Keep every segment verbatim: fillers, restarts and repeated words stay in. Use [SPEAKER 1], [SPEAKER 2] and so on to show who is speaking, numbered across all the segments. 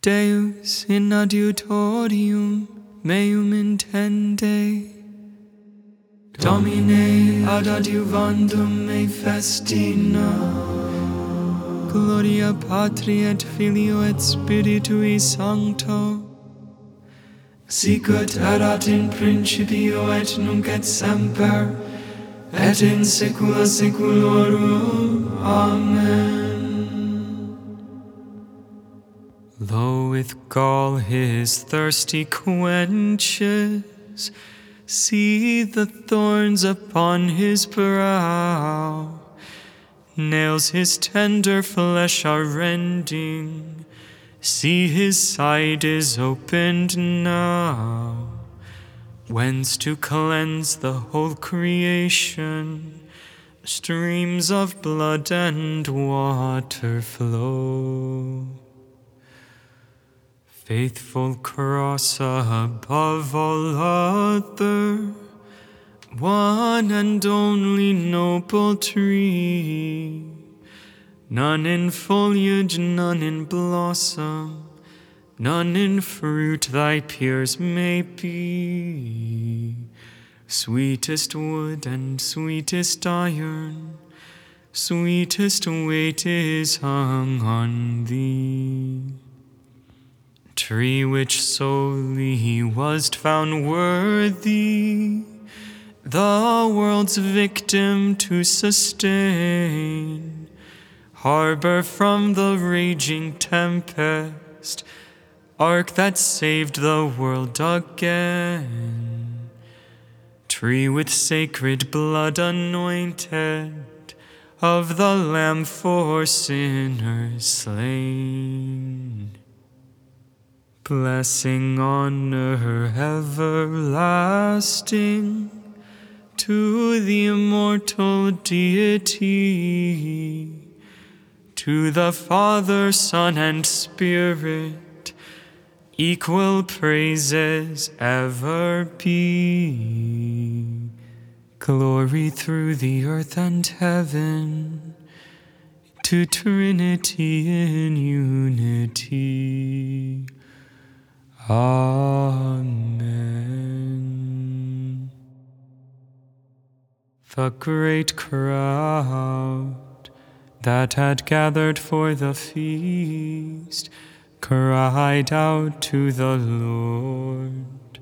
[SPEAKER 1] Deus in adiutorium meum intende, Domine ad adiuvandum me festina. Gloria Patri et Filio et Spiritui Sancto, sicut erat in principio et nunc et semper, et in saecula saeculorum. Amen. Lo, with gall his thirst he quenches, see the thorns upon his brow. Nails his tender flesh are rending, see his side is opened now. Whence to cleanse the whole creation, streams of blood and water flow. Faithful cross above all other, one and only noble tree, none in foliage, none in blossom, none in fruit thy peers may be. Sweetest wood and sweetest iron, sweetest weight is hung on thee. Tree which solely wast found worthy, the world's victim to sustain, harbor from the raging tempest, ark that saved the world again. Tree with sacred blood anointed, of the Lamb for sinners slain. Blessing, honor, everlasting, to the immortal deity, to the Father, Son, and Spirit, equal praises ever be. Glory through the earth and heaven, to Trinity in unity. Amen. The great crowd that had gathered for the feast cried out to the Lord,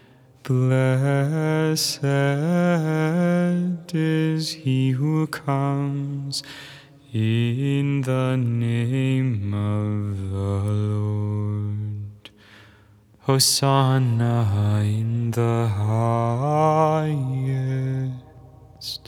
[SPEAKER 1] "Blessed is he who comes in the name of the Lord. Hosanna in the highest."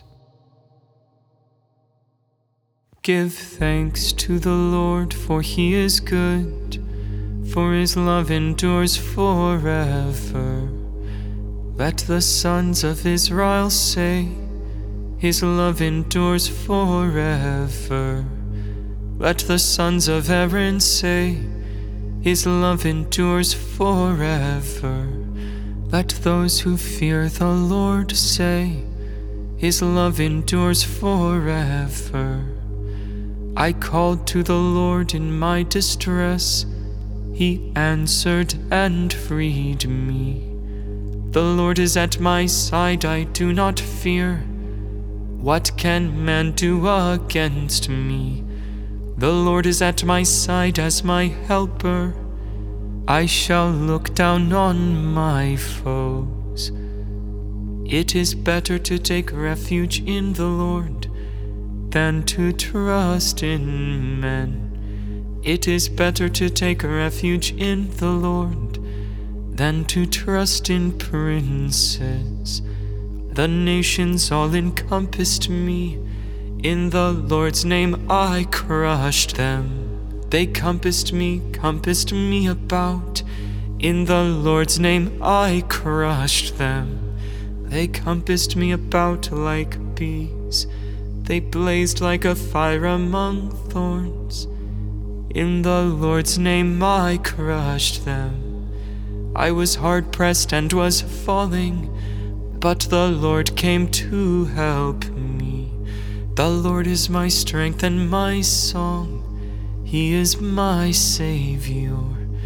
[SPEAKER 1] Give thanks to the Lord, for he is good, for his love endures forever. Let the sons of Israel say, his love endures forever. Let the sons of Aaron say, his love endures forever. Let those who fear the Lord say, his love endures forever. I called to the Lord in my distress. He answered and freed me. The Lord is at my side, I do not fear. What can man do against me? The Lord is at my side as my helper. I shall look down on my foes. It is better to take refuge in the Lord than to trust in men. It is better to take refuge in the Lord than to trust in princes. The nations all encompassed me. In the Lord's name I crushed them. They compassed me, compassed me about. In the Lord's name I crushed them. They compassed me about like bees. They blazed like a fire among thorns. In the Lord's name I crushed them. I was hard pressed and was falling, but the Lord came to help me. The Lord is my strength and my song. He is my Savior.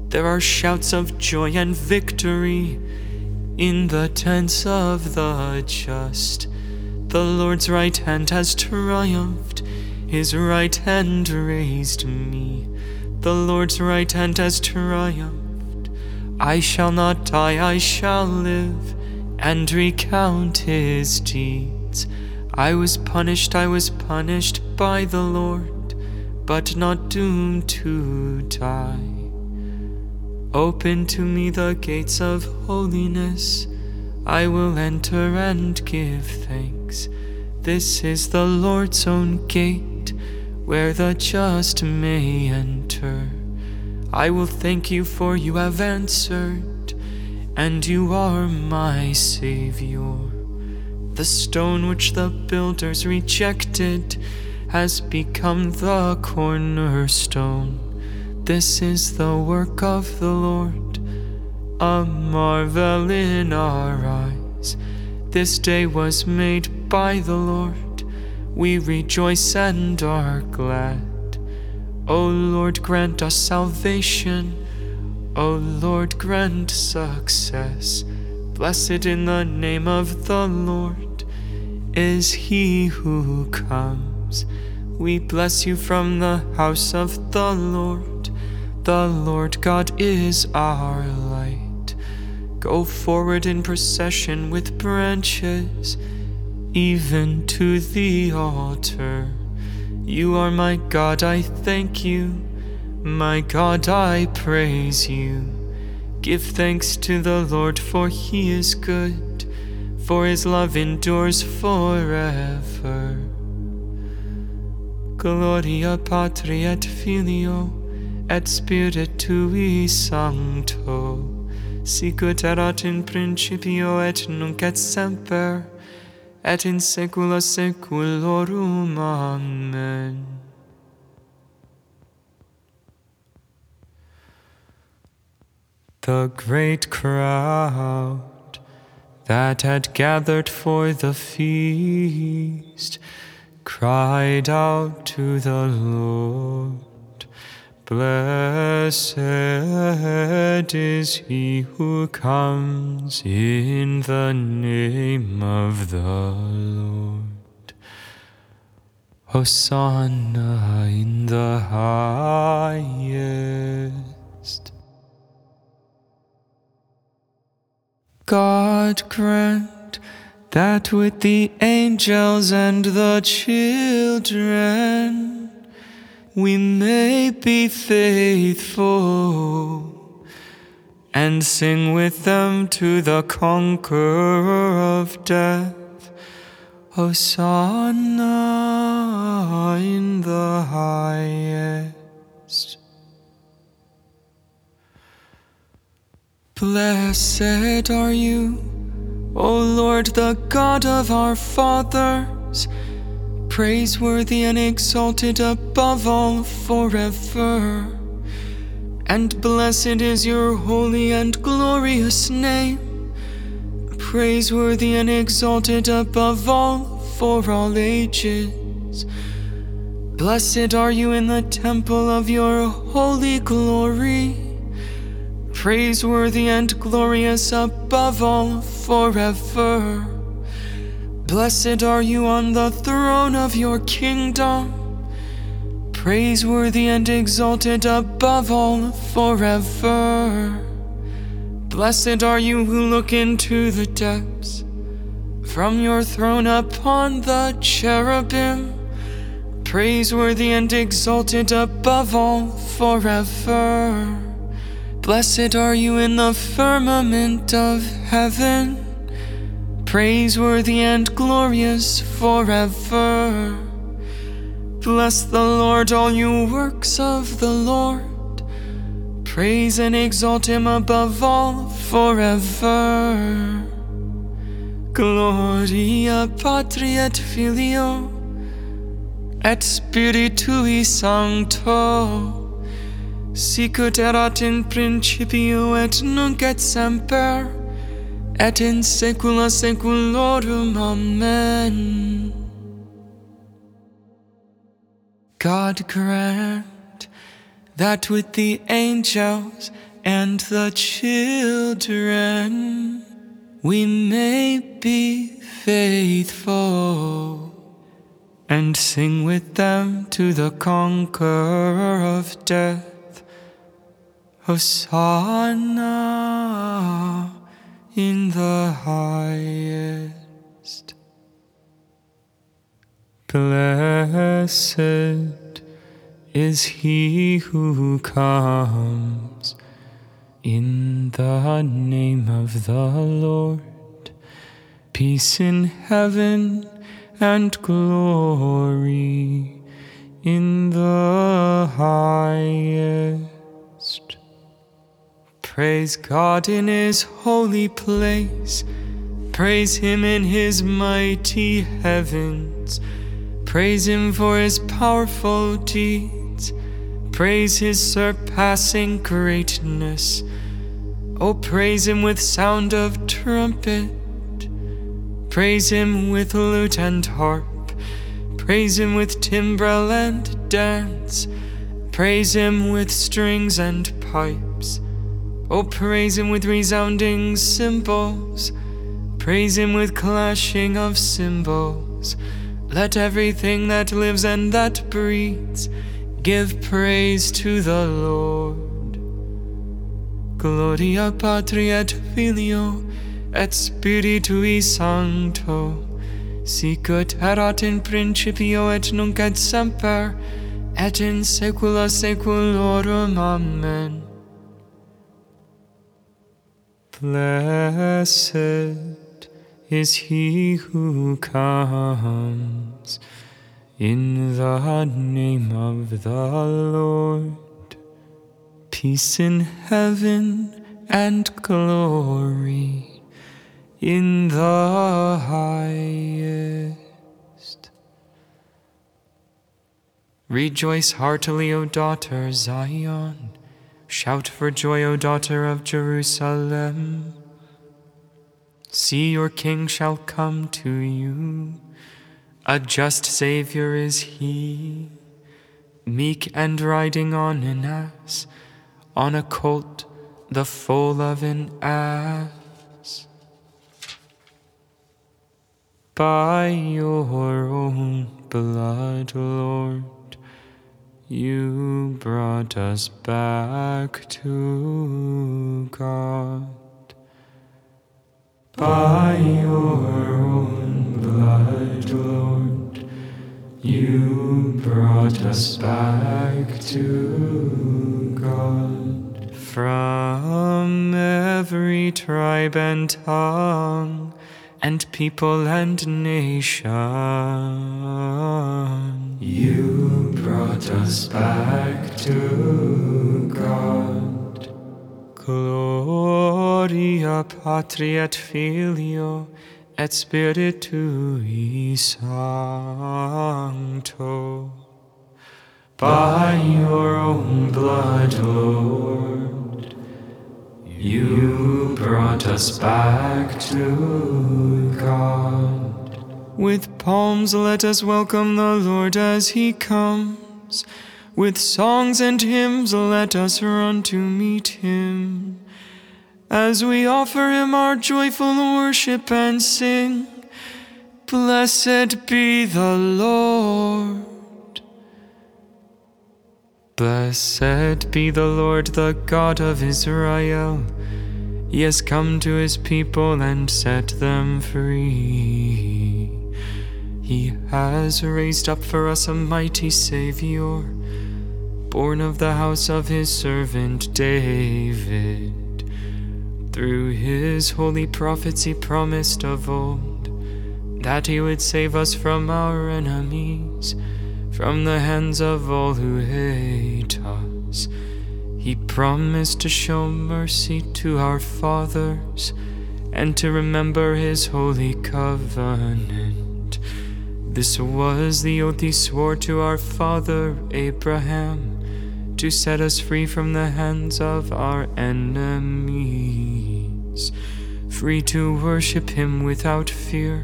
[SPEAKER 1] There are shouts of joy and victory in the tents of the just. The Lord's right hand has triumphed, his right hand raised me. The Lord's right hand has triumphed. I shall not die, I shall live, and recount his deeds. I was punished, I was punished by the Lord, but not doomed to die. Open to me the gates of holiness, I will enter and give thanks. This is the Lord's own gate, where the just may enter. I will thank you, for you have answered, and you are my Savior. The stone which the builders rejected has become the cornerstone. This is the work of the Lord, a marvel in our eyes. This day was made by the Lord, we rejoice and are glad. O Lord, grant us salvation, O Lord, grant success. Blessed in the name of the Lord is he who comes. We bless you from the house of the Lord. The Lord God is our light. Go forward in procession with branches, even to the altar. You are my God, I thank you. My God, I praise you. Give thanks to the Lord, for he is good, for his love endures forever. Gloria Patri et Filio et Spiritui Sancto, sicut erat in principio et nunc et semper, et in saecula saeculorum. Amen. The great crowd that had gathered for the feast cried out to the Lord, Blessed is he who comes in the name of the Lord. Hosanna in the highest. God grant that with the angels and the children we may be faithful and sing with them to the conqueror of death. Hosanna in the highest. Blessed are you, O Lord, the God of our fathers, praiseworthy and exalted above all forever. And blessed is your holy and glorious name, praiseworthy and exalted above all for all ages. Blessed are you in the temple of your holy glory, praiseworthy and glorious above all forever. Blessed are you on the throne of your kingdom, praiseworthy and exalted above all forever. Blessed are you who look into the depths, from your throne upon the cherubim, praiseworthy and exalted above all forever. Blessed are you in the firmament of heaven, praiseworthy and glorious forever. Bless the Lord, all you works of the Lord, praise and exalt him above all forever. Gloria Patri et Filio et Spiritui Sancto, sicut erat in principio et nunc et semper, et in saecula saeculorum. Amen. God grant that with the angels and the children, we may be faithful and sing with them to the conqueror of death. Hosanna in the highest. Blessed is he who comes in the name of the Lord. Peace in heaven and glory in the highest. Praise God in his holy place. Praise him in his mighty heavens. Praise him for his powerful deeds. Praise his surpassing greatness. Oh, praise him with sound of trumpet. Praise him with lute and harp. Praise him with timbrel and dance. Praise him with strings and pipes. Oh, praise him with resounding cymbals. Praise him with clashing of cymbals. Let everything that lives and that breathes give praise to the Lord. Gloria Patri et Filio et Spiritui Sancto, sic ut erat in principio et nunc et semper, et in saecula saeculorum. Amen. Blessed is he who comes in the name of the Lord. Peace in heaven and glory in the highest. Rejoice heartily, O daughter Zion. Shout for joy, O daughter of Jerusalem. See, your king shall come to you. A just Savior is he, meek and riding on an ass, on a colt, the foal of an ass. By your own blood, Lord, you brought us back to God. By your own blood, Lord, you brought us back to God. From every tribe and tongue, and people and nation, you brought us back to God. Gloria Patri et Filio et Spiritui Sancto. By your own blood, Lord, you brought us back to God. With palms let us welcome the Lord as he comes. With songs and hymns let us run to meet him. As we offer him our joyful worship and sing, Blessed be the Lord. Blessed be the Lord, the God of Israel. He has come to his people and set them free. He has raised up for us a mighty Savior, born of the house of his servant David. Through his holy prophets he promised of old that he would save us from our enemies, from the hands of all who hate us. He promised to show mercy to our fathers and to remember his holy covenant. This was the oath he swore to our father Abraham, to set us free from the hands of our enemies, free to worship him without fear,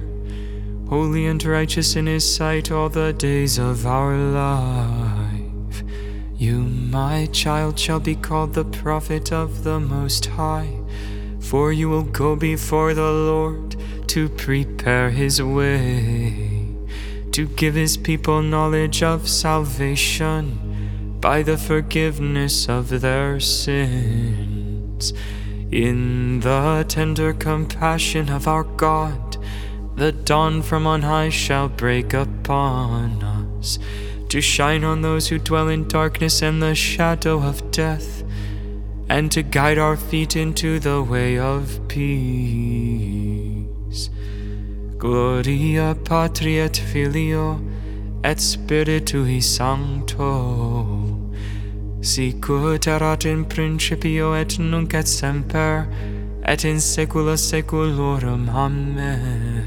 [SPEAKER 1] holy and righteous in his sight all the days of our life. You, my child, shall be called the prophet of the Most High, for you will go before the Lord to prepare his way, to give his people knowledge of salvation by the forgiveness of their sins. In the tender compassion of our God, the dawn from on high shall break upon us, to shine on those who dwell in darkness and the shadow of death, and to guide our feet into the way of peace. Gloria Patri et Filio et Spiritui Sancto, sic ut erat in principio et nunc et semper et in saecula saeculorum. Amen.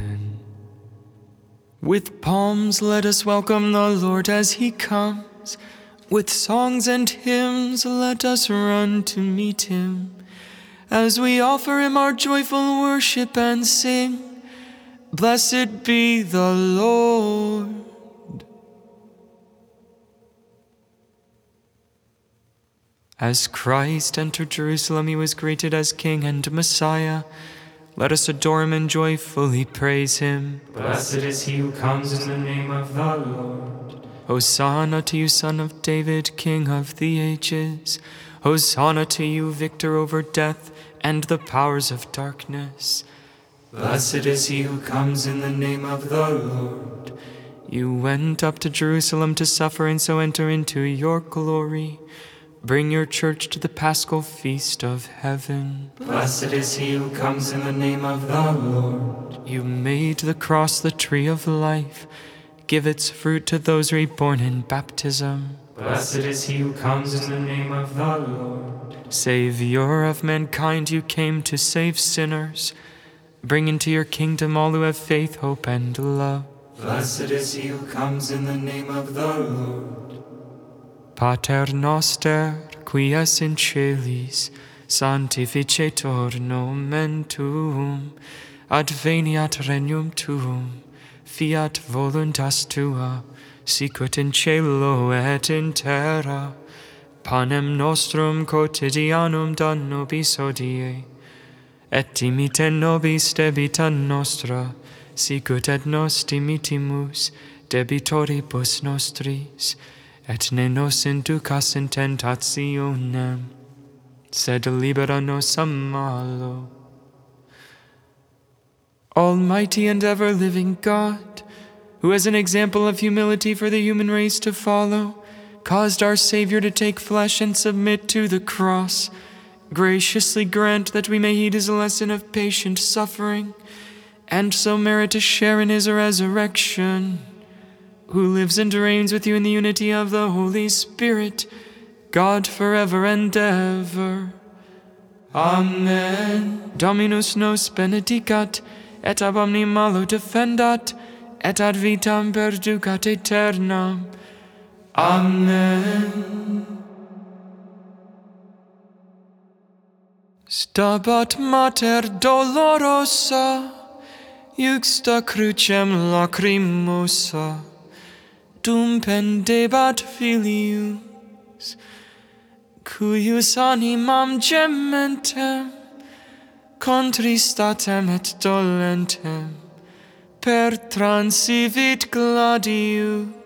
[SPEAKER 1] With palms let us welcome the Lord as he comes. With songs and hymns let us run to meet him, as we offer him our joyful worship and sing, Blessed be the Lord. As Christ entered Jerusalem, he was greeted as King and Messiah. Let us adore him and joyfully praise him.
[SPEAKER 2] Blessed is he who comes in the name of the Lord.
[SPEAKER 1] Hosanna to you, Son of David, King of the ages. Hosanna to you, victor over death and the powers of darkness.
[SPEAKER 2] Blessed is he who comes in the name of the Lord.
[SPEAKER 1] You went up to Jerusalem to suffer and so enter into your glory. Bring your church to the Paschal feast of heaven.
[SPEAKER 2] Blessed is he who comes in the name of the Lord.
[SPEAKER 1] You made the cross the tree of life. Give its fruit to those reborn in baptism.
[SPEAKER 2] Blessed is he who comes in the name of the Lord.
[SPEAKER 1] Savior of mankind, you came to save sinners. Bring into your kingdom all who have faith, hope, and love.
[SPEAKER 2] Blessed is he who comes in the name of the Lord.
[SPEAKER 1] Pater noster, qui es in celis, sanctificetur nomen tuum, adveniat regnum tuum, fiat voluntas tua, sicut in cielo et in terra. Panem nostrum quotidianum da nobis hodie, et dimite nobis debita nostra, sicut et nos dimittimus debitoribus nostris, et ne nos inducas in tentationem, sed libera nos a malo. Almighty and ever-living God, who as an example of humility for the human race to follow, caused our Savior to take flesh and submit to the cross, graciously grant that we may heed his lesson of patient suffering, and so merit a share in his resurrection, who lives and reigns with you in the unity of the Holy Spirit, God forever and ever. Amen. Dominus nos benedicat, et ab omni malo defendat, et ad vitam perducat aeternam. Amen. Stabat mater dolorosa, iuxta crucem lacrimosa, dum pendebat filius, cuius animam gementem, contristatem et dolentem, per transivit gladius.